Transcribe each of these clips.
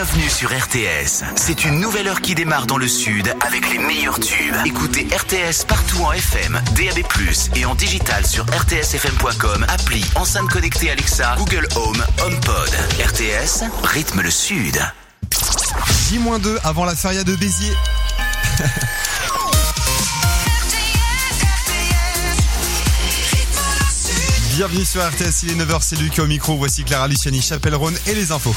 Bienvenue sur RTS. C'est une nouvelle heure qui démarre dans le sud avec les meilleurs tubes. Écoutez RTS partout en FM, DAB+, et en digital sur rtsfm.com, appli, enceinte connectée Alexa, Google Home, HomePod. RTS, rythme le sud. J-2 avant la feria de Béziers. Bienvenue sur RTS, il est 9h, c'est Luc au micro, voici Clara Luciani, Chapelle-Rhône et les infos.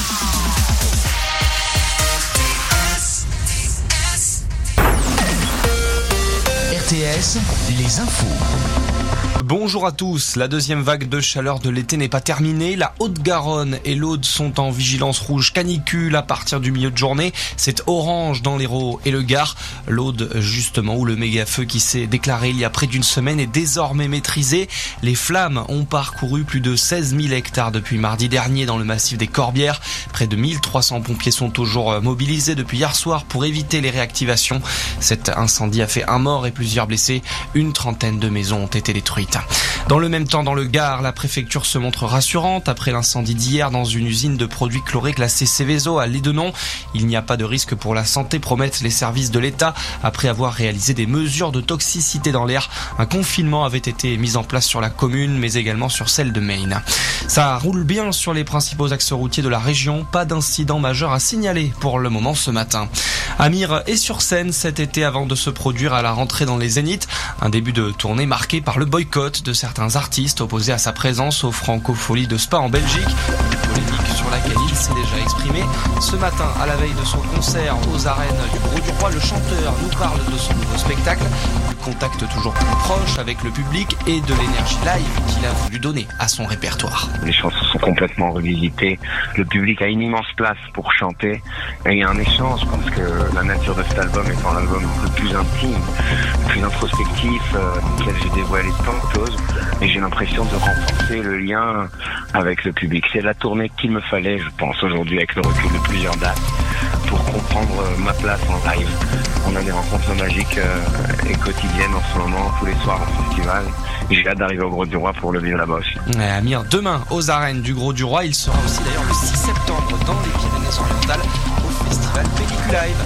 RTS, les infos. Bonjour à tous, la deuxième vague de chaleur de l'été n'est pas terminée. La Haute-Garonne et l'Aude sont en vigilance rouge canicule à partir du milieu de journée. C'est orange dans l'Hérault et le Gard. L'Aude, justement, où le méga-feu qui s'est déclaré il y a près d'une semaine est désormais maîtrisé. Les flammes ont parcouru plus de 16 000 hectares depuis mardi dernier dans le massif des Corbières. Près de 1300 pompiers sont toujours mobilisés depuis hier soir pour éviter les réactivations. Cet incendie a fait un mort et plusieurs blessés. Une trentaine de maisons ont été détruites. Dans le même temps, dans le Gard, la préfecture se montre rassurante. Après l'incendie d'hier dans une usine de produits chlorés classée Céveso à Lédenon, il n'y a pas de risque pour la santé, promettent les services de l'État. Après avoir réalisé des mesures de toxicité dans l'air, un confinement avait été mis en place sur la commune, mais également sur celle de Maine. Ça roule bien sur les principaux axes routiers de la région. Pas d'incident majeur à signaler pour le moment ce matin. Amir est sur scène cet été avant de se produire à la rentrée dans les Zéniths. Un début de tournée marqué par le boycott de certains artistes opposés à sa présence aux Francopholies de Spa en Belgique. Une polémique sur laquelle il s'est déjà exprimé. Ce matin, à la veille de son concert aux arènes du Grau-du-Roi, le chanteur nous parle de son nouveau spectacle, du contact toujours plus proche avec le public et de l'énergie live qu'il a voulu donner à son répertoire. Les chansons sont complètement revisitées. Le public a une immense place pour chanter. Et il y a un échange parce que la nature de cet album étant l'album le plus intime, le plus introspectif, dans lequel j'ai dévoilé tant de choses. Et j'ai l'impression de renforcer le lien avec le public. C'est la tournée qu'il me fallait, je pense, aujourd'hui, avec le recul de plusieurs dates, pour comprendre ma place en live. On a des rencontres magiques et quotidiennes en ce moment, tous les soirs en festival. Et j'ai hâte d'arriver au Grau-du-Roi pour le vivre là-bas aussi. Amir, demain, aux arènes du Grau-du-Roi, il sera aussi d'ailleurs le 6 septembre dans les Pyrénées-Orientales au festival Pellicu Live.